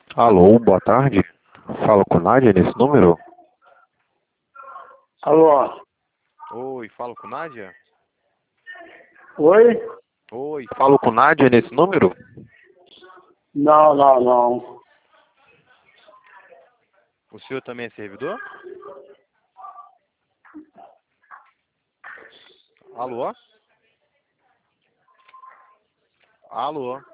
Alô, boa tarde. Falo com Nádia nesse número? Alô? Oi, falo com Nádia? Oi? Oi, falo com Nádia nesse número? Não, não, não. O senhor também é servidor? Alô? Alô?